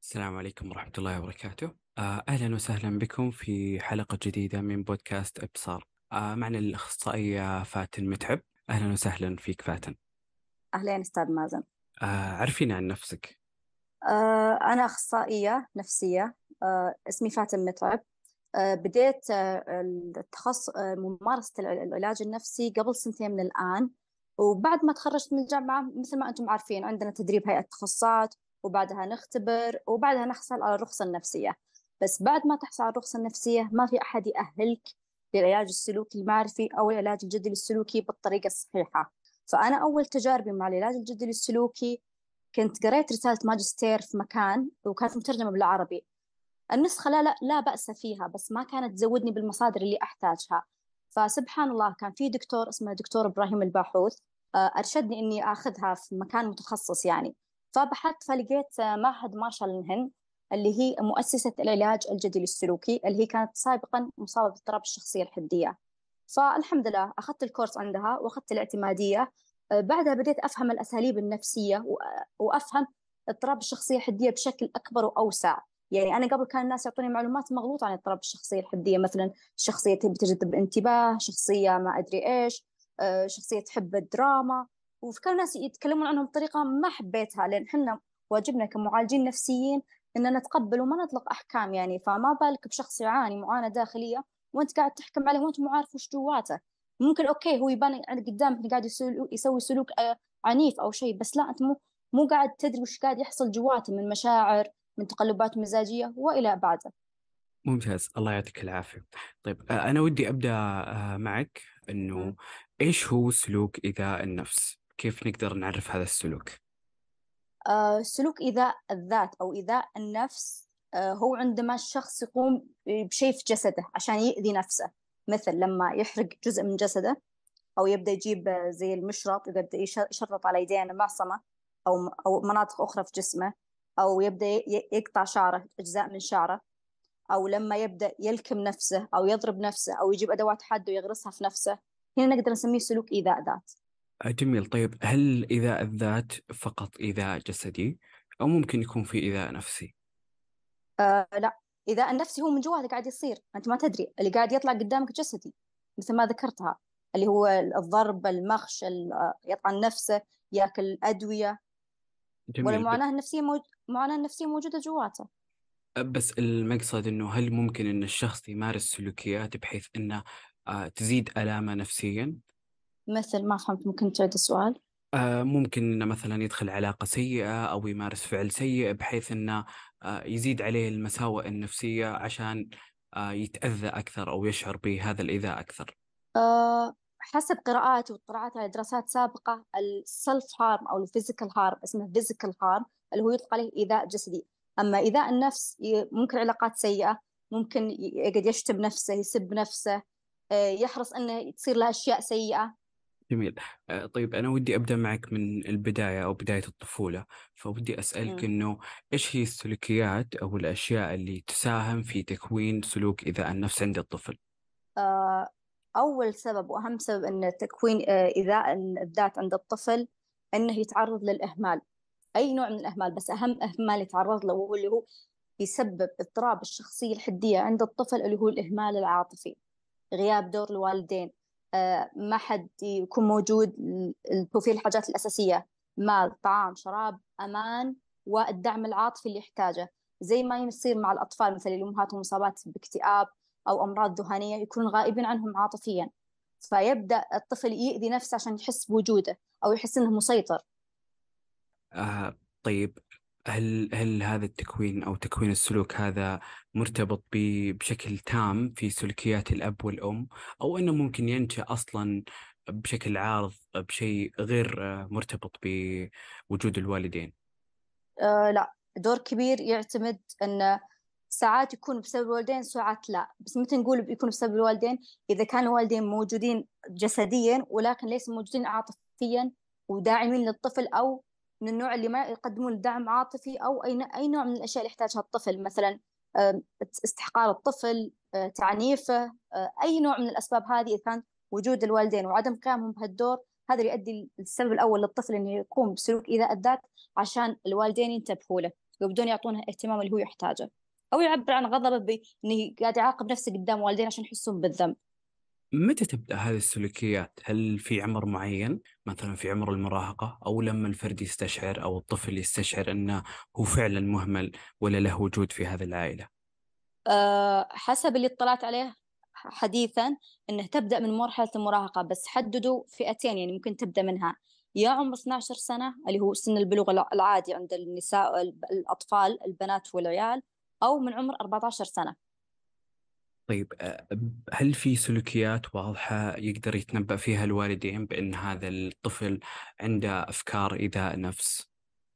السلام عليكم ورحمة الله وبركاته. أهلا وسهلا بكم في حلقة جديدة من بودكاست إبصار. معنا الأخصائية فاتن متعب. أهلا وسهلا فيك فاتن. أهلين أستاذ مازن. عرفينا عن نفسك. أنا أخصائية نفسية. اسمي فاتن متعب. بديت التخصص ممارسة العلاج النفسي قبل سنتين من الآن. وبعد ما تخرجت من الجامعة مثل ما أنتم عارفين عندنا تدريب هيئة تخصصات، وبعدها نختبر، وبعدها نحصل على الرخصة النفسية. بس بعد ما تحصل على الرخصة النفسية ما في أحد يأهلك للعلاج السلوكي المعرفي أو العلاج الجدلي السلوكي بالطريقة الصحيحة. فأنا أول تجاربي مع العلاج الجدلي السلوكي كنت قريت رسالة ماجستير في مكان وكانت مترجمة بالعربي. النسخة لا بأس فيها، بس ما كانت تزودني بالمصادر اللي أحتاجها. فسبحان الله كان في دكتور اسمه دكتور إبراهيم الباحوث، أرشدني إني أخذها في مكان متخصص يعني. فبحثت فلقيت معهد مارشال الهند، اللي هي مؤسسة العلاج الجدلي السلوكي، اللي هي كانت سابقا مصابة باضطراب الشخصية الحدية. فالحمد لله أخذت الكورس عندها وأخذت الاعتمادية. بعدها بديت أفهم الأساليب النفسية وأفهم اضطراب الشخصية الحدية بشكل أكبر وأوسع. يعني أنا قبل كان الناس يعطوني معلومات مغلوطة عن اضطراب الشخصية الحدية، مثلا شخصية تبي تجذب الانتباه، شخصية ما أدري إيش، شخصية تحب الدراما. وكان الناس يتكلمون عنهم بطريقة ما حبيتها، لأن حنا واجبنا كمعالجين نفسيين إن نتقبل وما نطلق أحكام. يعني فما بالك بشخص يعاني معاناة داخلية وأنت قاعد تحكم عليه وأنت مو عارف وش جواته. ممكن أوكي هو يبان قدامك إنه قاعد يسوي سلوك عنيف أو شيء، بس لا، أنت مو قاعد تدري وش قاعد يحصل جواته من مشاعر، من تقلبات مزاجية وإلى بعده. ممتاز، الله يعطيك العافية. طيب، أنا ودي أبدأ معك مم. إنه إيش هو سلوك إيذاء النفس؟ كيف نقدر نعرف هذا السلوك؟ سلوك إيذاء الذات أو إيذاء النفس هو عندما الشخص يقوم بشيء في جسده عشان يؤذي نفسه، مثل لما يحرق جزء من جسده، أو يبدأ يجيب زي المشرط يبدأ يشرط على يدين المعصمة، أو مناطق أخرى في جسمه، أو يبدأ يقطع شعره، أجزاء من شعره، أو لما يبدأ يلكم نفسه أو يضرب نفسه أو يجيب أدوات حاد ويغرسها في نفسه. هنا نقدر نسميه سلوك إيذاء ذات. جميل. طيب، هل إيذاء الذات فقط إيذاء جسدي أو ممكن يكون في إيذاء نفسي؟ لا، إذا النفسي هو من جوا اللي قاعد يصير أنت ما تدري، اللي قاعد يطلع قدامك جسدي مثل ما ذكرتها، اللي هو الضرب، المخش، يطعن نفسه، ياكل أدوية. جميل. والمعاناة النفسية المعاناة النفسية موجودة جواته. بس المقصد انه هل ممكن ان الشخص يمارس سلوكيات بحيث انه تزيد آلامه نفسيا؟ مثل ما فهمت، ممكن تعيد السؤال؟ ممكن انه مثلا يدخل علاقة سيئة او يمارس فعل سيء بحيث انه يزيد عليه المساوئ النفسية عشان يتأذى اكثر او يشعر بهذا الإيذاء اكثر. حسب قراءاتي واطلاعات على دراسات سابقة، السلف هارم أو الفيزيكال هارم، اسمه فيزيكال هارم، اللي هو يطلق عليه إيذاء جسدي. أما إيذاء النفس ممكن علاقات سيئة، ممكن يقعد يشتم نفسه، يسب نفسه، يحرص أنه تصير له أشياء سيئة. جميل. طيب، أنا ودي أبدأ معك من البداية أو بداية الطفولة. فودي أسألك مم. إنه إيش هي السلوكيات أو الأشياء اللي تساهم في تكوين سلوك إيذاء النفس عند الطفل؟ آه، أول سبب وأهم سبب أن تكوين إيذاء الذات عند الطفل أنه يتعرض للإهمال. أي نوع من الإهمال، بس أهم إهمال يتعرض له هو اللي هو يسبب اضطراب الشخصية الحدية عند الطفل، اللي هو الإهمال العاطفي. غياب دور الوالدين، ما حد يكون موجود، توفير الحاجات الأساسية: مال، طعام، شراب، أمان، والدعم العاطفي اللي يحتاجه. زي ما يصير مع الأطفال مثل اللي أمهاتهم مصابات باكتئاب أو أمراض ذهانية، يكونون غائبين عنهم عاطفيا، فيبدأ الطفل يؤذي نفسه عشان يحس بوجوده أو يحس إنه مسيطر. طيب، هل هذا التكوين أو تكوين السلوك هذا مرتبط بشكل تام في سلوكيات الأب والأم، أو أنه ممكن ينشأ أصلا بشكل عارض بشيء غير مرتبط بوجود الوالدين؟ لا، دور كبير يعتمد أن ساعات يكون بسبب الوالدين، ساعات لا. بس متى نقول بيكون بسبب الوالدين؟ إذا كان الوالدين موجودين جسديا ولكن ليس موجودين عاطفيا وداعمين للطفل، أو من النوع اللي ما يقدمون دعم عاطفي، أو أي نوع من الأشياء اللي يحتاجها الطفل، مثلا استحقار الطفل، تعنيفه، أي نوع من الأسباب هذه. إذا كان وجود الوالدين وعدم قيامهم بهالدور، هذا يؤدي السبب الأول للطفل إنه يقوم بسلوك إيذاء الذات عشان الوالدين ينتبهوا له. ويبدون يعطونه اهتمام اللي هو يحتاجه، أو يعبر عن غضبه بإنه قاعد يعاقب نفسه قدام والدين عشان يحسون بالذنب. متى تبدأ هذه السلوكيات؟ هل في عمر معين، مثلا في عمر المراهقة، أو لما الفرد يستشعر أو الطفل يستشعر أنه هو فعلا مهمل ولا له وجود في هذه العائلة؟ حسب اللي اطلعت عليه حديثا انه تبدأ من مرحلة المراهقة، بس حددوا فئتين، يعني ممكن تبدأ منها يا عمر 12 سنة اللي هو سن البلوغ العادي عند النساء الأطفال البنات والعيال، أو من عمر 14 سنة. طيب هل في سلوكيات واضحة يقدر يتنبأ فيها الوالدين بأن هذا الطفل عنده أفكار إيذاء نفس؟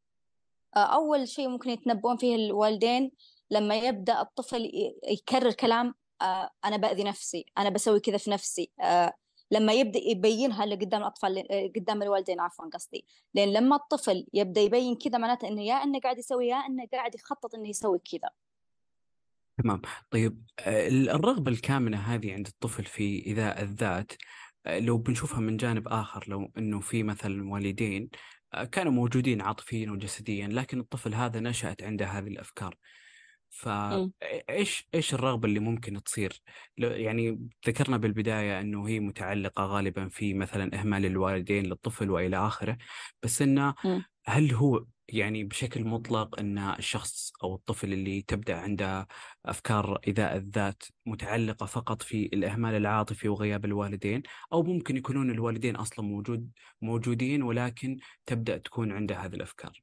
أول شيء ممكن يتنبؤون فيه الوالدين لما يبدأ الطفل يكرر كلام أنا بأذي نفسي، أنا بسوي كذا في نفسي. لما يبدأ يبينها قدام الأطفال، قدام الوالدين عفوا قصدي، لأن لما الطفل يبدأ يبين كذا معناته إنه يا إنه قاعد يسوي يا إنه قاعد يخطط إنه يسوي كذا. تمام. طيب الرغبة الكامنة هذه عند الطفل في إيذاء الذات، لو بنشوفها من جانب آخر، لو أنه في مثلا والدين كانوا موجودين عاطفيا وجسديا، لكن الطفل هذا نشأت عنده هذه الأفكار، مم. فإيش الرغبة اللي ممكن تصير؟ يعني ذكرنا بالبداية أنه هي متعلقة غالبا في مثلا إهمال الوالدين للطفل وإلى آخره، بس أنه مم. هل هو يعني بشكل مطلق أن الشخص أو الطفل اللي تبدأ عنده أفكار إيذاء الذات متعلقة فقط في الإهمال العاطفي وغياب الوالدين، أو ممكن يكونون الوالدين أصلا موجودين ولكن تبدأ تكون عنده هذه الأفكار؟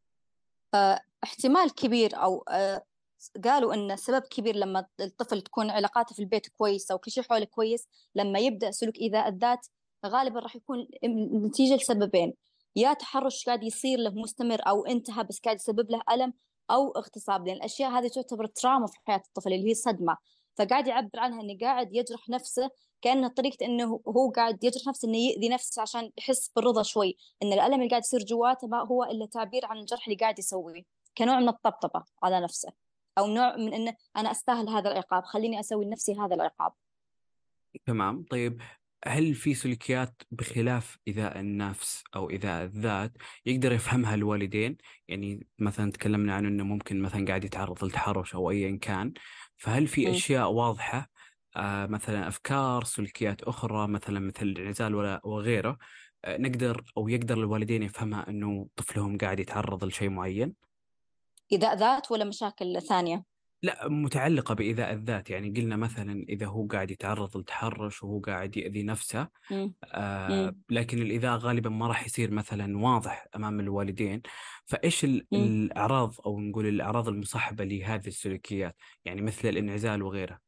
احتمال كبير، أو قالوا إن سبب كبير لما الطفل تكون علاقاته في البيت كويسة وكل شيء حوله كويس، لما يبدأ سلوك إيذاء الذات غالبا راح يكون نتيجة لسببين: يا تحرش قاعد يصير له مستمر أو انتهى بس قاعد يسبب له ألم، أو اغتصاب، لأن الأشياء هذه تعتبر تراما في حياة الطفل اللي هي صدمة، فقاعد يعبر عنها إنه قاعد يجرح نفسه، كأنه طريقة إنه هو قاعد يجرح نفسه إنه يأذي نفسه عشان يحس بالرضا شوي، إن الألم اللي قاعد يصير جواته ما هو إلا تعبير عن الجرح اللي قاعد يسويه، كنوع من الطبطبة على نفسه، أو نوع من إنه أنا أستاهل هذا العقاب، خليني أسوي لنفسي هذا العقاب. تمام. طيب هل في سلوكيات بخلاف إيذاء النفس أو إيذاء الذات يقدر يفهمها الوالدين؟ يعني مثلا تكلمنا عن أنه ممكن مثلا قاعد يتعرض للتحرش أو أيا كان، فهل في م. أشياء واضحة، مثلا أفكار سلوكيات أخرى مثلا مثل الانعزال وغيره، نقدر أو يقدر الوالدين يفهمها أنه طفلهم قاعد يتعرض لشيء معين؟ إذا ذات ولا مشاكل ثانية؟ لا، متعلقة بإيذاء الذات، يعني قلنا مثلا إذا هو قاعد يتعرض للتحرش وهو قاعد يأذي نفسه، م. م. لكن الإيذاء غالبا ما راح يصير مثلا واضح أمام الوالدين، فإيش م. الأعراض أو نقول الأعراض المصاحبة لهذه السلوكيات، يعني مثل الانعزال وغيره؟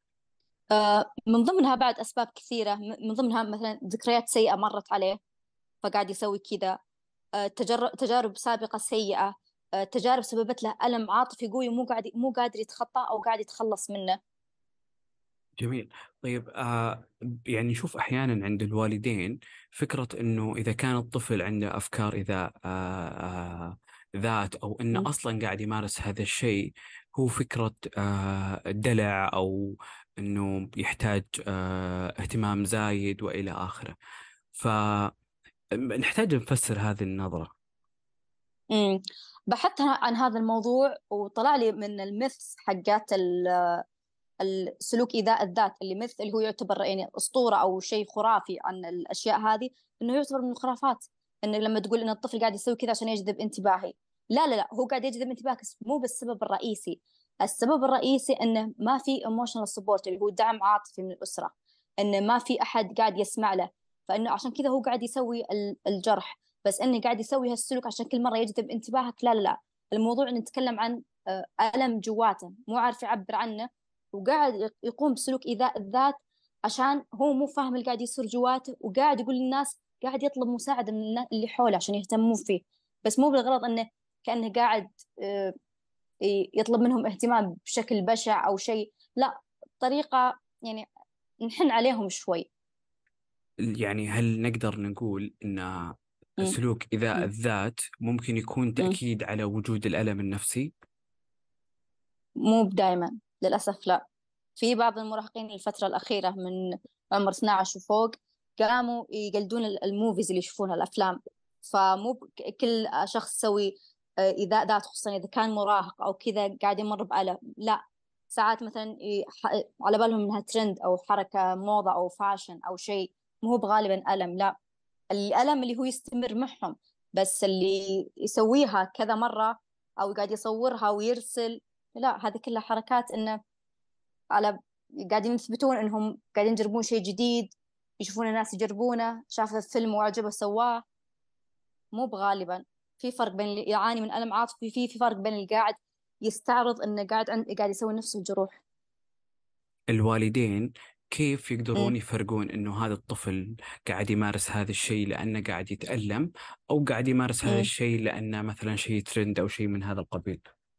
من ضمنها بعد أسباب كثيرة، من ضمنها مثلا ذكريات سيئة مرت عليه فقاعد يسوي كذا، تجارب سابقة سيئة، تجارب سببت له ألم عاطفي قوي مو قادر يتخطى أو قاعد يتخلص منه. جميل. طيب يعني نشوف أحيانا عند الوالدين فكرة أنه إذا كان الطفل عنده أفكار إذا ذات، أو أنه م. أصلا قاعد يمارس هذا الشيء، هو فكرة دلع، أو أنه يحتاج اهتمام زايد وإلى آخره، فنحتاج نفسر هذه النظرة. م. بحثت عن هذا الموضوع وطلع لي من الميثs حقات السلوك إيذاء الذات، اللي مثل اللي هو يعتبر يعني أسطورة أو شيء خرافي عن الأشياء هذه، إنه يعتبر من الخرافات. إنه لما تقول إن الطفل قاعد يسوي كذا عشان يجذب انتباهي، لا لا لا، هو قاعد يجذب انتباهك بس مو بالسبب الرئيسي. السبب الرئيسي إنه ما في emotional support اللي هو دعم عاطفي من الأسرة، إنه ما في أحد قاعد يسمع له، فإنه عشان كذا هو قاعد يسوي الجرح، بس إنه قاعد يسوي هالسلوك عشان كل مرة يجذب انتباهك. لا لا لا، الموضوع إن نتكلم عن ألم جواته مو عارف يعبر عنه، وقاعد يقوم بسلوك إيذاء الذات عشان هو مو فاهم اللي قاعد يصير جواته، وقاعد يقول للناس، قاعد يطلب مساعدة من اللي حوله عشان يهتمون فيه، بس مو بالغلط إنه كأنه قاعد آه، يطلب منهم اهتمام بشكل بشع أو شيء، لا، طريقة يعني نحن عليهم شوي. يعني هل نقدر نقول أن م- سلوك إيذاء م- الذات ممكن يكون م. تأكيد على وجود الألم النفسي؟ مو دائما، للأسف لا. في بعض المراهقين الفترة الأخيرة من عمر 12 وفوق قاموا يقلدون الموفيز اللي يشوفونها، الأفلام، فمو كل شخص يسوي إذا ذات خصوصا إذا كان مراهق أو كذا قاعد يمر بألم، لا. ساعات مثلا على بالهم إنها ترند أو حركة موضة أو فاشن أو شيء، مو هو بغالبا ألم، لا. الألم اللي هو يستمر معهم، بس اللي يسويها كذا مرة أو قاعد يصورها ويرسل، لا، هذه كلها حركات إنه على قاعدين يثبتون إنهم قاعدين يجربون شيء جديد، يشوفون الناس يجربونه، شاف الفيلم وعجبه سواه. مو بغالبا. في فرق بين اللي يعاني من ألم عاطفي، في فرق بين اللي قاعد يستعرض إنه قاعد يسوي نفسه الجروح. الوالدين كيف مم. يقدرون يفرقون إنه هذا الطفل قاعد يمارس هذا الشيء لأنه قاعد يتألم، أو قاعد يمارس هذا مم. الشيء لأنه مثلا شيء ترند أو شيء من هذا القبيل؟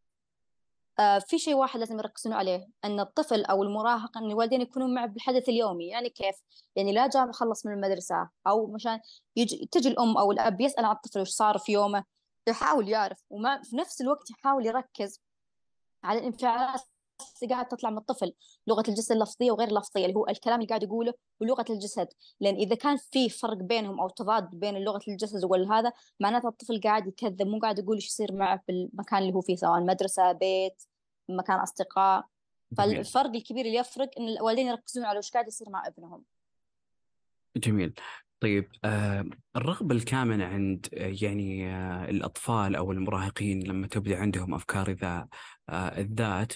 في شيء واحد لازم يركزون عليه، أن الطفل أو المراهق أن الوالدين يكونون معه بالحدث اليومي. يعني كيف؟ يعني لا جاء مخلص من المدرسة أو مشان تجي الأم أو الأب يسأل عن الطفل وش صار في يومه، يحاول يعرف، ومع في نفس الوقت يحاول يركز على الانفعالات اللي قاعد تطلع من الطفل، لغة الجسد اللفظية وغير اللفظية، اللي هو الكلام اللي قاعد يقوله ولغة الجسد. لأن إذا كان في فرق بينهم أو تضاد بين لغة الجسد وهذا، معناته الطفل قاعد يكذب، مو قاعد يقول إيش يصير معه في المكان اللي هو فيه، سواء مدرسة، بيت، مكان أصدقاء. جميل. فالفرق الكبير اللي يفرق إن الوالدين يركزون على وش قاعد يصير مع ابنهم. جميل. طيب، الرغبة الكامنة عند يعني الأطفال أو المراهقين لما تبدأ عندهم أفكار الذات،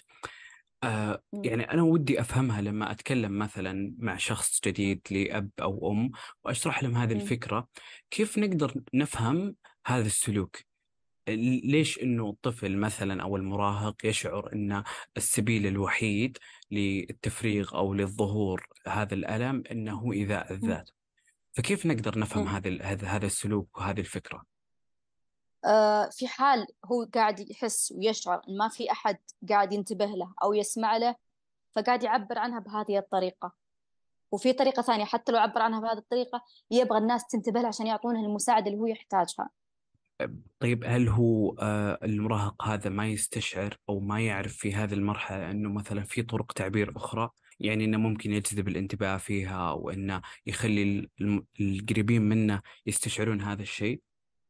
م- يعني أنا ودي أفهمها لما أتكلم مثلا مع شخص جديد لأب أو أم وأشرح لهم هذه م- الفكرة. كيف نقدر نفهم هذا السلوك؟ ليش إنه الطفل مثلا أو المراهق يشعر أن السبيل الوحيد للتفريغ أو للظهور هذا الألم أنه إيذاء م- الذات؟ فكيف نقدر نفهم م. هذا السلوك وهذه الفكرة؟ في حال هو قاعد يحس ويشعر إن ما في أحد قاعد ينتبه له أو يسمع له، فقاعد يعبر عنها بهذه الطريقة. وفي طريقة ثانية حتى لو عبر عنها بهذه الطريقة، يبغى الناس تنتبه له عشان يعطونه المساعدة اللي هو يحتاجها. طيب، هل هو المراهق هذا ما يستشعر أو ما يعرف في هذه المرحلة أنه مثلا في طرق تعبير أخرى، يعني أنه ممكن يجذب الانتباه فيها أو أنه يخلي القريبين منه يستشعرون هذا الشيء؟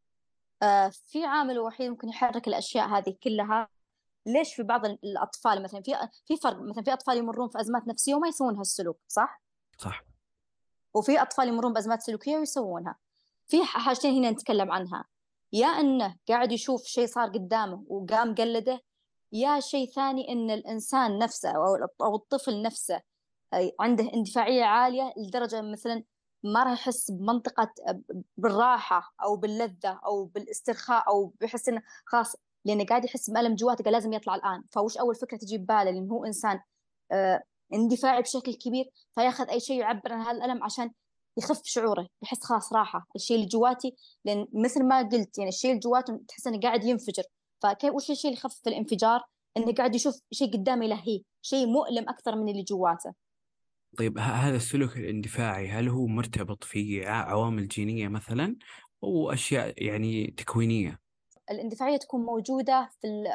في عامل وحيد ممكن يحرك الأشياء هذه كلها. ليش في بعض الأطفال مثلا في فرق، مثلا في أطفال يمرون في أزمات نفسية وما يسوون هالسلوك، صح؟ صح. وفي أطفال يمرون بأزمات سلوكية ويسوونها. في حاجتين هنا نتكلم عنها: يا أنه قاعد يشوف شيء صار قدامه وقام قلده، يا شيء ثاني أن الإنسان نفسه أو الطفل نفسه عنده اندفاعية عالية لدرجة مثلا ما راح يحس بمنطقة بالراحة أو باللذة أو بالاسترخاء، أو بيحس إنه خلاص، لأنه قاعد يحس بألم جواته قال لازم يطلع الآن. فوش أول فكرة تجي بباله؟ لأنه هو إنسان آه، اندفاعي بشكل كبير، فياخذ أي شيء يعبر عن هذا الألم عشان يخف شعوره، يحس خلاص راحة الشيء اللي جواتي. لأن مثل ما قلت يعني الشيء اللي جواته تحس إنه قاعد ينفجر. فكيف وش الشيء اللي يخفف الانفجار؟ إنه قاعد يشوف شيء قدامه يلهيه، شيء مؤلم أكثر من اللي جواته. طيب، هذا السلوك الاندفاعي هل هو مرتبط في عوامل جينية مثلا أو أشياء يعني تكوينية؟ الاندفاعية تكون موجودة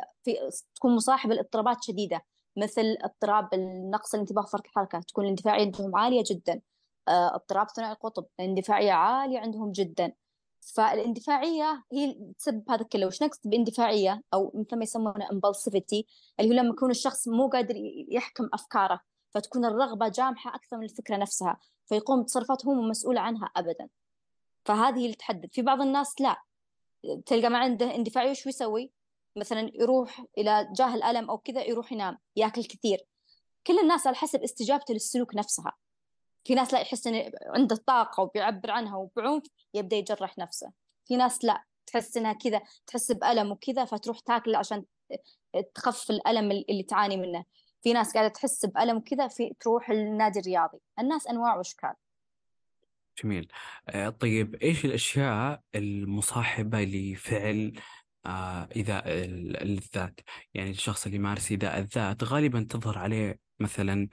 تكون مصاحبة لاضطرابات شديدة، مثل اضطراب النقص الانتباه وفرط الحركة، تكون الاندفاعية عندهم عالية جدا. اضطراب ثنائي القطب الاندفاعية عالية عندهم جدا. فالاندفاعية هي اللي تسبب هذا كله. وش نقصد باندفاعية أو مثل ما يسمونه impulsivity، اللي هو لما يكون الشخص مو قادر يحكم أفكاره، فتكون الرغبة جامحة أكثر من الفكرة نفسها، فيقوم بتصرفات هو مو مسؤول عنها أبدا. فهذه اللي تحدد. في بعض الناس لا، تلقى ما عنده اندفاعية وش يسوي؟ مثلا يروح إلى جاه الألم أو كذا، يروح ينام، ياكل كثير. كل الناس على حسب استجابته للسلوك نفسها. في ناس لا، يحس إنه عنده طاقة وبيعبر عنها وبعنف، يبدأ يجرح نفسه. في ناس لا، تحس إنها كذا، تحس بألم وكذا فتروح تاكل عشان تخفف الألم اللي تعاني منه. في ناس قاعدة تحس بألم وكذا تروح النادي الرياضي. الناس أنواع وأشكال. جميل. طيب، إيش الأشياء المصاحبة لفعل إيذاء الذات؟ يعني الشخص اللي يمارس إيذاء الذات غالبا تظهر عليه مثلا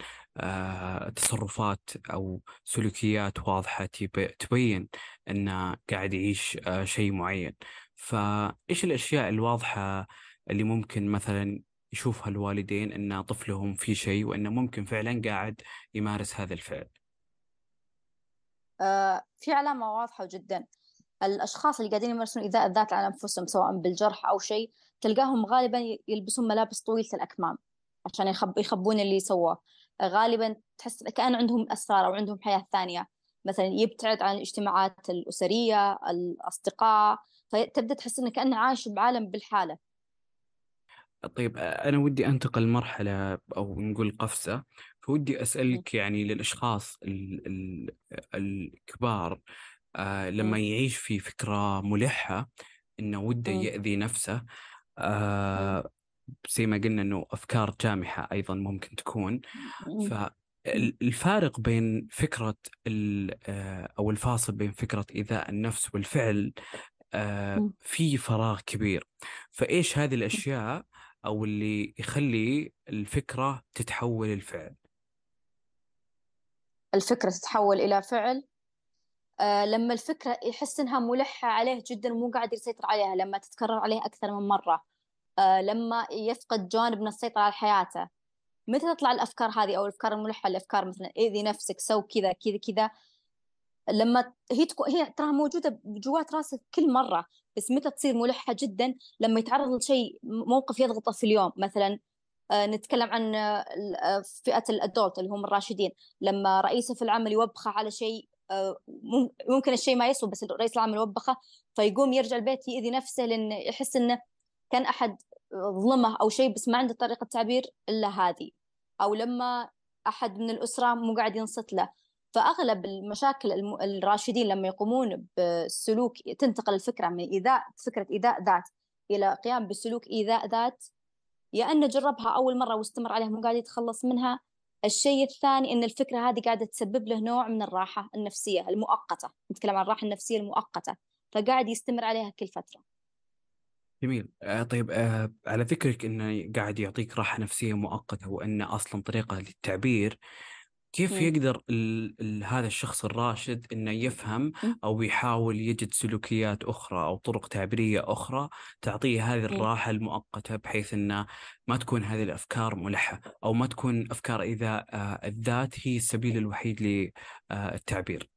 تصرفات أو سلوكيات واضحة تبين أنه قاعد يعيش شيء معين. فإيش الأشياء الواضحة اللي ممكن مثلا يشوفها الوالدين أن طفلهم في شيء وأنه ممكن فعلا قاعد يمارس هذا الفعل؟ في علامة واضحة جدا. الأشخاص اللي قاعدين يمارسون إيذاء الذات على أنفسهم سواء بالجرح أو شيء، تلقاهم غالبا يلبسون ملابس طويلة الأكمام عشان يخبون اللي سواه. غالبا تحس كأن عندهم أسرار أو عندهم حياة ثانية، مثلا يبتعد عن الاجتماعات الأسرية، الأصدقاء، فتبدأ تحس إنه كأنه عايش بعالم بالحالة. طيب أنا ودي أنتقل مرحلة أو نقول قفزة، فودي م- أسألك يعني للأشخاص الكبار، لما م- يعيش في فكرة ملحة إنه وده م- يأذي نفسه، م- آه زي ما قلنا إنه أفكار جامحة أيضا ممكن تكون. م- م- فالفارق بين فكرة أو الفاصل بين فكرة إيذاء النفس والفعل، م- في فراغ كبير. فإيش هذه الأشياء أو اللي يخلي الفكرة تتحول الفعل؟ الفكرة تتحول إلى فعل لما الفكرة يحس إنها ملحة عليه جدا ومو قاعد يسيطر عليها، لما تتكرر عليه أكثر من مرة، لما يفقد جانب من السيطرة على حياته. متى تطلع الأفكار هذه أو الأفكار الملحة؟ الأفكار مثلا إيذي نفسك، سو كذا كذا كذا، لما هي تكون هي تراها موجودة جوات راسك كل مرة، بس متى تصير ملحة جدا؟ لما يتعرض لشيء، موقف يضغطه في اليوم مثلا. نتكلم عن فئة الأدولت اللي هم الراشدين، لما رئيسه في العمل يوبخه على شيء، ممكن الشيء ما يسوى بس رئيس العمل وبخه، فيقوم يرجع البيت يأذي نفسه لأنه يحس إنه كان أحد ظلمه أو شيء بس ما عنده طريقة تعبير إلا هذه. أو لما أحد من الأسرة مو قاعد ينصت له. فأغلب المشاكل الراشدين لما يقومون بسلوك تنتقل الفكرة من فكرة إيذاء ذات إلى قيام بسلوك إيذاء ذات، يا أنه جربها أول مرة واستمر عليها مو قاعد يتخلص منها. الشيء الثاني أن الفكرة هذه قاعدة تسبب له نوع من الراحة النفسية المؤقتة، نتكلم عن الراحة النفسية المؤقتة، فقاعد يستمر عليها كل فترة. جميل. طيب، على ذكرك انه قاعد يعطيك راحة نفسية مؤقتة وانه اصلا طريقة للتعبير، كيف مم. يقدر هذا الشخص الراشد انه يفهم مم. او يحاول يجد سلوكيات اخرى او طرق تعبيرية اخرى تعطيه هذه مم. الراحة المؤقتة، بحيث انه ما تكون هذه الافكار ملحة او ما تكون افكار اذا الذات هي السبيل الوحيد للتعبير؟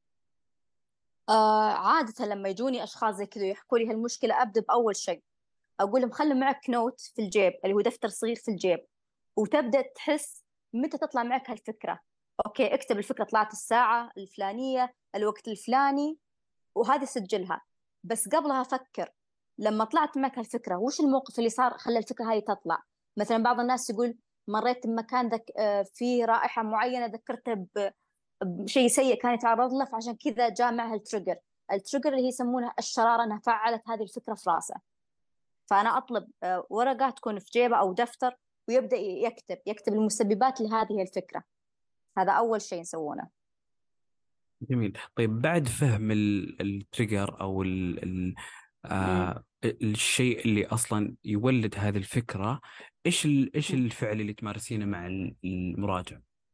عادة لما يجوني أشخاص زي كذا يحكوا لي هالمشكلة، أبدأ بأول شيء أقول لهم خلي معك نوت في الجيب اللي هو دفتر صغير في الجيب، وتبدأ تحس متى تطلع معك هالفكرة. أوكي، اكتب الفكرة طلعت الساعة الفلانية الوقت الفلاني، وهذه سجلها. بس قبلها فكر، لما طلعت معك هالفكرة وش الموقف اللي صار خلى الفكرة هذه تطلع. مثلا بعض الناس يقول مريت بمكان فيه رائحة معينة ذكرته بشيء سيء كان يتعرض له، فعشان كذا جاء معها التريجر. التريجر اللي هي يسمونها الشرارة، انها فعلت هذه الفكرة في راسه. فأنا أطلب ورقة تكون في جيبه أو دفتر، ويبدأ يكتب المسببات لهذه الفكرة. هذا أول شيء نسوونه. جميل. طيب، بعد فهم التريجر او م- الشيء اللي اصلا يولد هذه الفكره، ايش م. الفعل اللي تمارسينه مع المراجع؟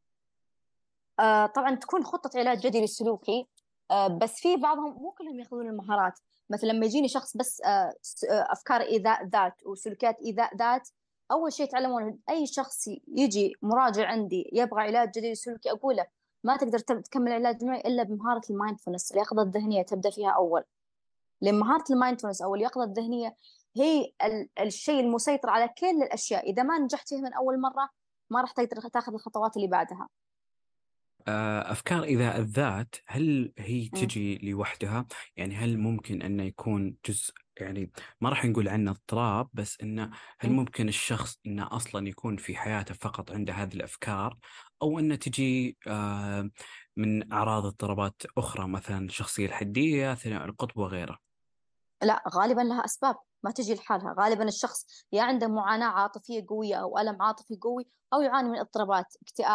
طبعا تكون خطة علاج جدلي سلوكي، بس في بعضهم مو كلهم ياخذون المهارات. مثلا لما يجيني شخص بس أفكار إيذاء ذات وسلوكيات إيذاء ذات، أول شيء يتعلمون أي شخص يجي مراجع عندي يبغى علاج جدلي سلوكي أقول له ما تقدر تكمل علاج معي إلا بمهارة المايندفولنس، اليقظة الذهنية، تبدأ فيها أول. لأن مهارة المايندفولنس أو اليقظة الذهنية هي الشيء المسيطر على كل الأشياء. إذا ما نجحت فيها من أول مرة ما راح تقدر تاخذ الخطوات اللي بعدها. أفكار إذا الذات، هل هي م- تجي لوحدها؟ يعني هل ممكن أنه يكون جزء، يعني ما راح نقول عنه اضطراب، بس أنه هل م. ممكن الشخص أنه أصلا يكون في حياته فقط عنده هذه الأفكار، أو أنه تجي من أعراض اضطرابات أخرى مثلا الشخصية الحدية، ثنائي القطب وغيره؟ لا، غالبا لها أسباب ما تجي لحالها. غالبا الشخص يا عنده معاناة عاطفية قوية أو ألم عاطفي قوي، أو يعاني من اضطرابات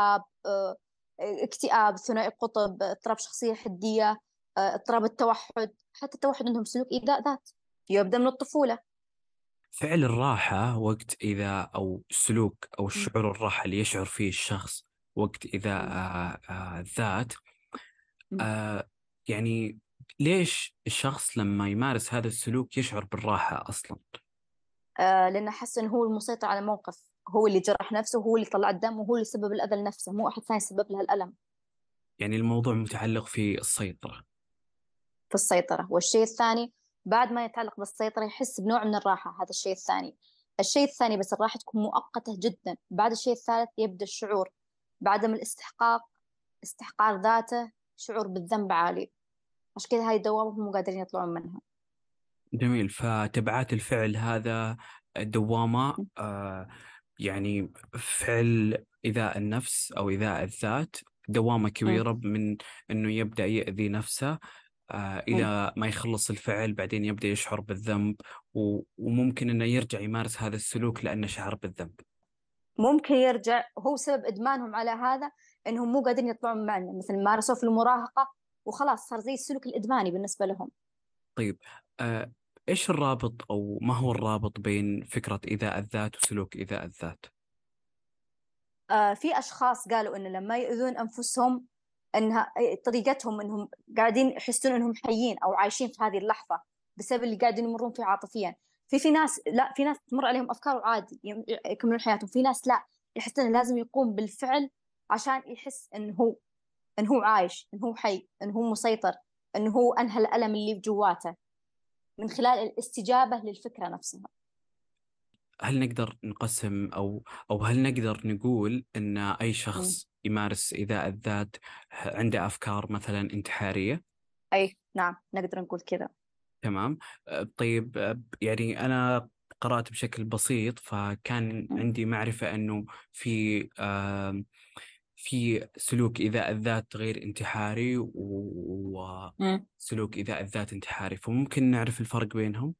اكتئاب، ثنائي قطب، اضطراب شخصية حدية، اضطراب التوحد. حتى التوحد عندهم سلوك إيذاء ذات يبدأ من الطفولة. فعل الراحة وقت إذا، أو السلوك أو م- الشعور الراحة اللي يشعر فيه الشخص وقت إذا م- الذات، م. آه يعني ليش الشخص لما يمارس هذا السلوك يشعر بالراحة أصلا؟ لأنه أحس إنه هو المسيطر على الموقف، هو اللي جرح نفسه، هو اللي طلع الدم، وهو اللي سبب الأذى لنفسه، مو أحد ثاني سبب له الألم. يعني الموضوع متعلق في السيطرة. في السيطرة. والشيء الثاني بعد ما يتعلق بالسيطرة يحس بنوع من الراحة. هذا الشيء الثاني. الشيء الثاني بس الراحة تكون مؤقتة جدا. بعد الشيء الثالث يبدأ الشعور بعدم الاستحقاق، استحقار ذاته، شعور بالذنب عالي. عشان كذا هاي الدوامة هم مو قادرين يطلعون منها. جميل. فتبعات الفعل هذا دوامة، يعني فعل إيذاء النفس أو إيذاء الذات دوامة م- كبيرة من أنه يبدأ يأذي نفسه م. إلى ما يخلص الفعل، بعدين يبدأ يشعر بالذنب، وممكن أنه يرجع يمارس هذا السلوك لأنه شعر بالذنب. ممكن يرجع. هو سبب إدمانهم على هذا إنهم مو قادرين يطلعون منه، مثل ما مارسوه في المراهقة وخلاص صار زي السلوك الإدماني بالنسبة لهم. طيب، آه، إيش الرابط أو ما هو الرابط بين فكرة إيذاء الذات وسلوك إيذاء الذات؟ في أشخاص قالوا إن لما يؤذون أنفسهم إنها طريقتهم إنهم قاعدين يحسون إنهم حيين أو عايشين في هذه اللحظة بسبب اللي قاعدين يمرون فيه عاطفيا. في ناس لا، في ناس تمر عليهم أفكار وعادي يكملون حياتهم. في ناس لا، يحس إنه لازم يقوم بالفعل عشان يحس إنه هو عايش، إنه هو حي، إنه هو مسيطر، إنه هو أنهى الألم اللي في جواته من خلال الاستجابة للفكرة نفسها. هل نقدر نقسم أو هل نقدر نقول أن أي م. شخص يمارس إيذاء الذات عنده أفكار مثلا انتحارية؟ أي نعم، نقدر نقول كذا. تمام. طيب، يعني أنا قرأت بشكل بسيط، فكان م. عندي معرفة أنه في في سلوك إيذاء الذات غير انتحاري م. وسلوك إيذاء الذات انتحاري، فممكن نعرف الفرق بينهم؟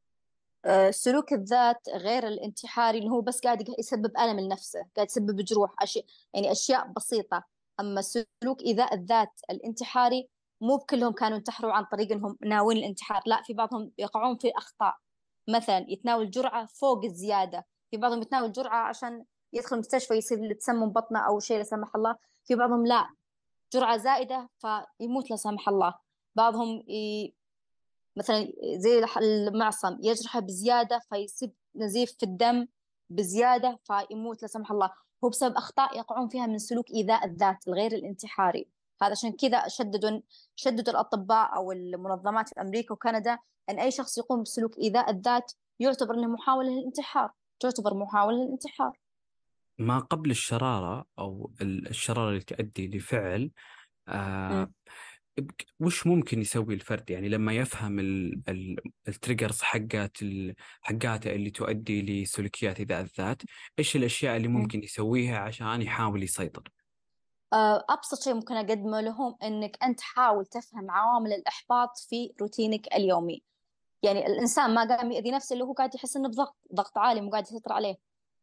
سلوك الذات غير الانتحاري اللي هو بس قاعد يسبب ألم لنفسه، قاعد يسبب جروح، أشياء يعني أشياء بسيطة. أما سلوك إيذاء الذات الانتحاري مو بكلهم كانوا ينتحروا عن طريق أنهم ناويين الانتحار، لا، في بعضهم يقعون في أخطاء. مثلا يتناول جرعة فوق الزيادة. في بعضهم يتناول جرعة عشان يدخل المستشفى يصير تسمم بطنه أو شيء لا سمح الله. في بعضهم لا، جرعة زائدة فيموت لا سمح الله. بعضهم مثلا زي المعصم يجرحه بزيادة فيصيب نزيف في الدم بزيادة فيموت لا سمح الله. هو بسبب أخطاء يقعون فيها من سلوك إيذاء الذات الغير الانتحاري. هذا عشان كذا شددوا الأطباء أو المنظمات في أمريكا وكندا أن أي شخص يقوم بسلوك إيذاء الذات يعتبر أنه محاولة للانتحار، تعتبر محاولة للانتحار. ما قبل الشرارة أو الشرارة اللي تؤدي لفعل، م. آه، وش ممكن يسوي الفرد يعني لما يفهم التريجرز حقاته اللي تؤدي لسلوكيات إيذاء الذات؟ إيش الأشياء اللي م. ممكن يسويها عشان يحاول يسيطر؟ أبسط شيء ممكن أقدمه لهم أنك أنت حاول تفهم عوامل الإحباط في روتينك اليومي. يعني الإنسان ما قام يأذي نفسه اللي هو قاعد يحس إنه ضغط عالي مو قاعد يسيطر عليه.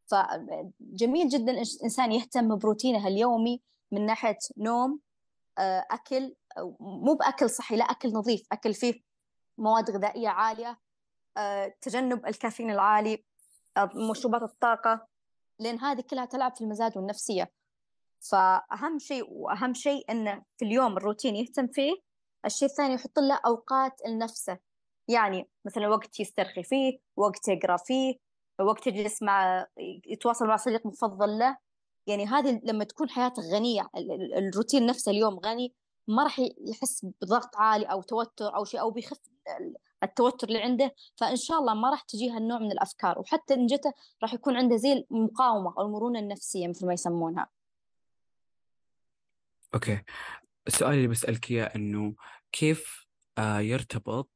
فجميل جدا الإنسان يهتم بروتينه اليومي من ناحية نوم، أكل، مو بأكل صحي، لا، أكل نظيف، أكل فيه مواد غذائية عالية، تجنب الكافيين العالي، مشروبات الطاقة، لأن هذه كلها تلعب في المزاج والنفسية. فأهم شيء وأهم شيء إنه في اليوم الروتين يهتم فيه. الشيء الثاني يحط له أوقات لنفسه، يعني مثلا وقت يسترخي فيه، وقت يقرأ فيه، وقت يجلس مع يتواصل مع صديق مفضل له. يعني هذه لما تكون حياتك غنية، الروتين نفسه اليوم غني، ما راح يحس بضغط عالي أو توتر أو شيء، أو بيخف التوتر اللي عنده. فإن شاء الله ما راح تجيه هالنوع من الأفكار، وحتى إن جته راح يكون عنده زي المقاومة أو المرونة النفسية مثل ما يسمونها. أوكي. السؤال اللي بسألك إياه إنه كيف يرتبط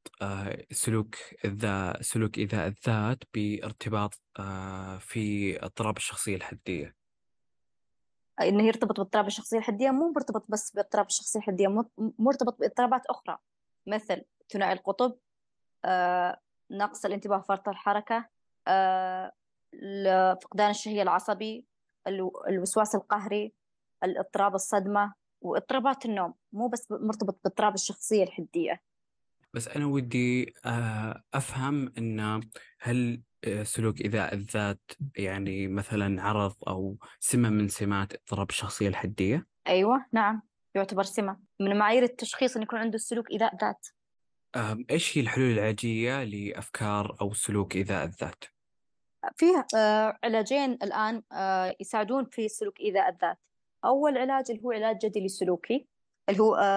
سلوك إيذاء الذات بارتباط في اضطراب الشخصية الحدية؟ انه يرتبط باضطراب الشخصيه الحديه، مو مرتبط بس باضطراب الشخصيه الحديه، مرتبط باضطرابات اخرى مثل ثنائي القطب، نقص الانتباه وفرط الحركه، آه، فقدان الشهيه العصبي، الوسواس القهري، الاضطراب الصدمه، واضطرابات النوم. مو بس مرتبط باضطراب الشخصيه الحديه. بس أنا ودي أفهم إن هل سلوك إيذاء الذات يعني مثلا عرض أو سمة من سمات اضطراب الشخصية الحدية؟ ايوه نعم، يعتبر سمه من معايير التشخيص ان يكون عنده السلوك ايذاء ذات. إيش هي الحلول العلاجية لأفكار أو سلوك إيذاء الذات؟ فيه علاجين الآن يساعدون في سلوك إيذاء الذات. أول علاج اللي هو علاج جدلي سلوكي، اللي هو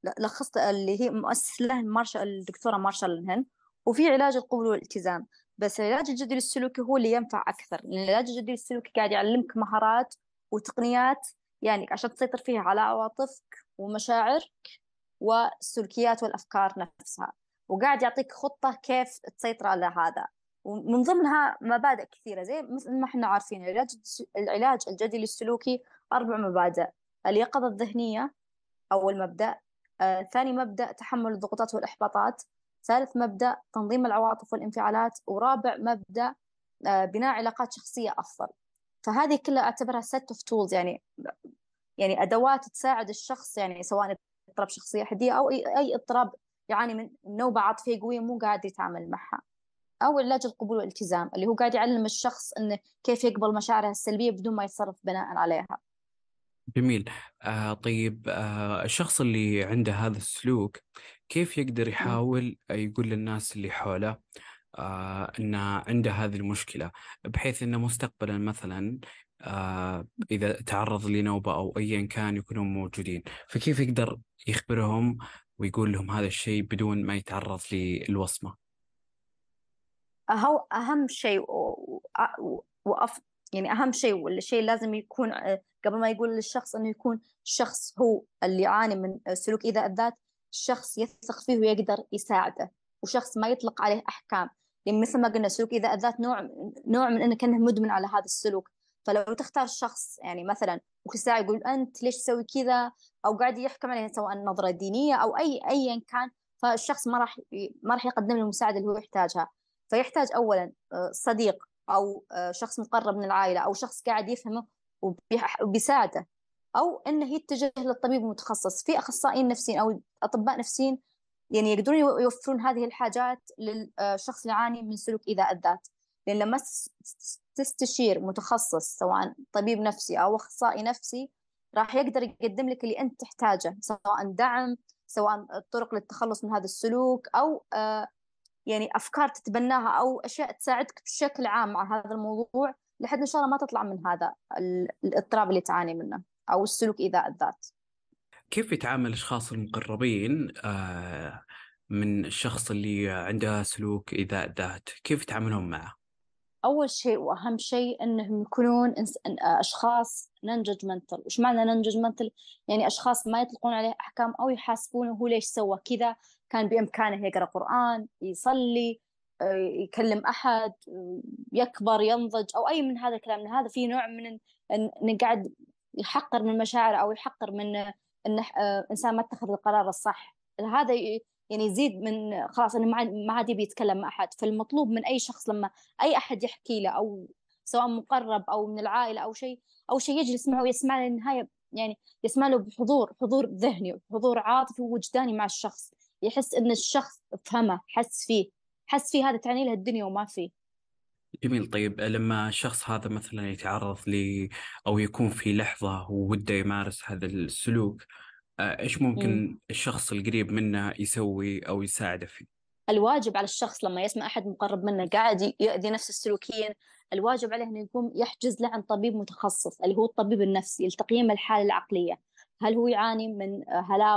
لخصت اللي هي مؤسس له الدكتورة مارشال لهن. وفي علاج القبول والالتزام. بس العلاج الجدلي السلوكي هو اللي ينفع أكثر، لأن العلاج الجدلي السلوكي قاعد يعلمك مهارات وتقنيات يعني عشان تسيطر فيها على عواطفك ومشاعرك والسلوكيات والأفكار نفسها، وقاعد يعطيك خطة كيف تسيطر على هذا. ومن ضمنها مبادئ كثيرة زي مثل ما احنا عارفين العلاج الجدلي السلوكي 4 مبادئ: اليقظة الذهنية أول مبدأ، ثاني مبدأ تحمل الضغوطات والإحباطات، ثالث مبدأ تنظيم العواطف والانفعالات، ورابع مبدأ بناء علاقات شخصية أفضل. فهذه كلها أعتبرها set of tools، يعني أدوات تساعد الشخص، يعني سواء اضطراب شخصية حدية أو أي اضطراب يعاني من نوبة عاطفية قوية مو قاعد يتعامل معها. أو علاج القبول والالتزام اللي هو قاعد يعلم الشخص إنه كيف يقبل مشاعره السلبية بدون ما يتصرف بناء عليها. جميل. طيب، الشخص اللي عنده هذا السلوك كيف يقدر م. يحاول يقول للناس اللي حوله أن عنده هذه المشكلة، بحيث أنه مستقبلا مثلا إذا تعرض لنوبة أو أيا كان يكونوا موجودين، فكيف يقدر يخبرهم ويقول لهم هذا الشيء بدون ما يتعرض للوصمة؟ هو أهم شيء يعني أهم شيء والشيء لازم يكون قبل ما يقول للشخص إنه يكون الشخص هو اللي يعاني من سلوك إيذاء الذات، الشخص يثق فيه ويقدر يساعده، وشخص ما يطلق عليه أحكام. لأن مثل ما قلنا سلوك إيذاء الذات نوع من إنه كأنه مدمن على هذا السلوك. فلو تختار شخص يعني مثلا وكل ساعة يقول أنت ليش تسوي كذا، أو قاعد يحكم عليه سواء نظرة دينية أو أيا كان، فالشخص ما راح يقدم له المساعدة اللي هو يحتاجها. فيحتاج أولا صديق أو شخص مقرب من العائلة أو شخص قاعد يفهمه وبيساعده، أو إنه يتجه للطبيب المتخصص. في أخصائيين نفسيين أو أطباء نفسيين يعني يقدرون يوفرون هذه الحاجات للشخص اللي يعاني من سلوك إيذاء الذات. لأن لما تستشير متخصص سواء طبيب نفسي أو أخصائي نفسي راح يقدر يقدم لك اللي أنت تحتاجه، سواء دعم، سواء طرق للتخلص من هذا السلوك، أو يعني أفكار تتبناها أو أشياء تساعدك بشكل عام مع هذا الموضوع، لحد إن شاء الله ما تطلع من هذا الاضطراب اللي تعاني منه أو السلوك إيذاء الذات. كيف يتعامل الأشخاص المقربين من الشخص اللي عنده سلوك إيذاء ذات، كيف يتعاملون معه؟ أول شيء وأهم شيء إنهم يكونون أشخاص نون جادجمنتال. وش معنى نون جادجمنتال؟ يعني أشخاص ما يطلقون عليه أحكام أو يحاسبونه هو ليش سوى كذا. كان بإمكانه يقرأ قرآن، يصلي، يكلم أحد، يكبر، ينضج، أو أي من هذا الكلام. هذا فيه نوع من إنه قاعد يحقر من مشاعره أو يحقر من إنه إنسان ما اتخذ القرار الصح. هذا يعني يزيد من خلاص انه ما عاد يبي يتكلم مع احد. فالمطلوب من اي شخص لما اي احد يحكي له، او سواء مقرب او من العائله او شيء يجلس معه ويسمع له للنهايه، يعني يسمع له حضور ذهني وحضور عاطفي ووجداني مع الشخص، يحس ان الشخص فهمه، حس فيه هذا تعني له الدنيا وما فيه. جميل. طيب، لما الشخص هذا مثلا يتعرض أو يكون في لحظة وده يمارس هذا السلوك، إيش مم. ممكن الشخص القريب منه يسوي أو يساعده فيه؟ الواجب على الشخص لما يسمع أحد مقرب منه قاعد يؤذي نفس السلوكيين، الواجب عليه أنه يقوم يحجز له عن طبيب متخصص اللي هو الطبيب النفسي لتقييم الحالة العقلية. هل هو يعاني من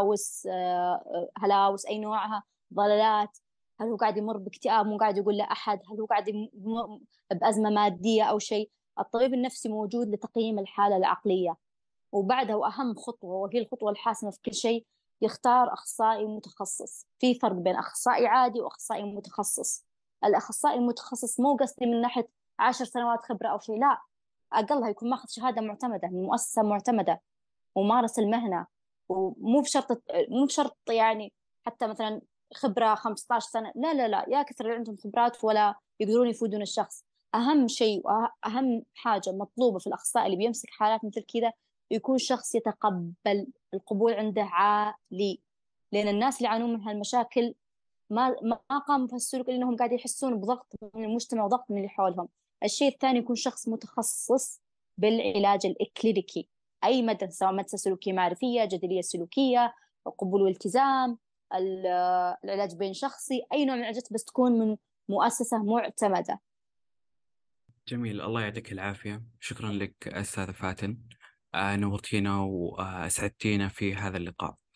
هلاوس أي نوعها، ضلالات؟ هل هو قاعد يمر باكتئاب مو قاعد يقول لأحد؟ هل هو قاعد يمر بأزمة مادية أو شيء؟ الطبيب النفسي موجود لتقييم الحالة العقلية. وبعدها وأهم خطوة وهي الخطوة الحاسمة في كل شيء، يختار أخصائي متخصص. في فرق بين أخصائي عادي وأخصائي متخصص. الأخصائي المتخصص مو قصدي من ناحية 10 سنوات خبرة أو شيء، لا، أقلها يكون ماخذ شهادة معتمدة من مؤسسة معتمدة ومارس المهنة. ومو بشرط يعني حتى مثلا خبرة 15 سنة، لا لا لا، يا كثر اللي عندهم خبرات ولا يقدرون يفيدون الشخص. أهم شيء وأهم حاجة مطلوبة في الأخصائي اللي بيمسك حالات مثل كذا يكون شخص يتقبل، القبول عنده عالي. لأن الناس اللي يعانون من هالمشاكل ما قاموا بهالسلوك لأنهم قاعد يحسون بضغط من المجتمع وضغط من اللي حولهم. الشيء الثاني يكون شخص متخصص بالعلاج الإكلينيكي، أي مدرسة، سواء مدرسة سلوكية معرفية، جدلية سلوكية، قبول والتزام، العلاج بين شخصي، أي نوع من العلاجات بس تكون من مؤسسة معتمدة. جميل. الله يعطيك العافية. شكرا لك أستاذ فاتن، نورتينا وأسعدتينا في هذا اللقاء.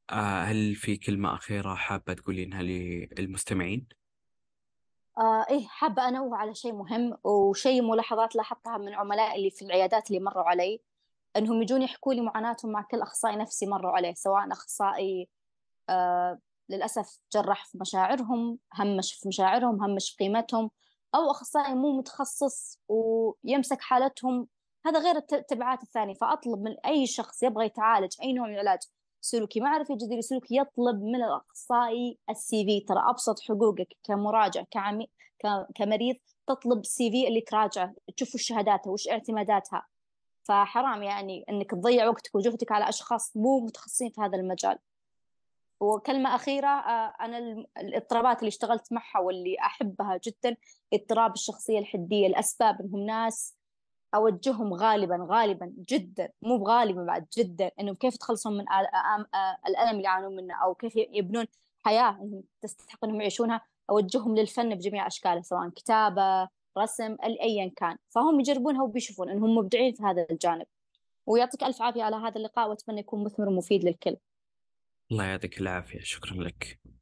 هل في كلمة أخيرة حابة تقولينها للمستمعين؟ إيه، حابة أنوه على شيء مهم، وشيء ملاحظات لاحظتها من عملائي اللي في العيادات اللي مروا علي، أنهم يجون يحكوا لي معاناتهم مع كل أخصائي نفسي مروا عليه، سواء أخصائي آه للأسف جرح في مشاعرهم، همش في مشاعرهم، همش في قيمتهم، أو أخصائي مو متخصص ويمسك حالتهم. هذا غير التبعات الثانية. فأطلب من أي شخص يبغى يتعالج أي نوع من العلاج سلوكي، معرفي جديد سلوكي، يطلب من الأخصائي السي في. ترى أبسط حقوقك كمراجع كمريض تطلب السي في اللي تراجعه، تشوف وش شهاداتها وش اعتماداتها. فحرام يعني انك تضيع وقتك وجهدك على اشخاص مو متخصصين في هذا المجال. وكلمة أخيرة، أنا الاضطرابات اللي اشتغلت معها واللي أحبها جدا اضطراب الشخصية الحدية. الأسباب إنهم ناس أوجههم غالبا جدا، مو بغالبا بعد جدا، إنهم كيف يتخلصون من الألم اللي يعانون منه، أو كيف يبنون حياة إنهم تستحق إنهم يعيشونها. أوجههم للفن بجميع أشكاله، سواء كتابة، رسم، أيا كان. فهم يجربونها وبيشوفون إنهم مبدعين في هذا الجانب. ويعطيك ألف عافية على هذا اللقاء، وأتمنى يكون مثمر ومفيد للكل. الله يعطيك العافية، شكرا لك.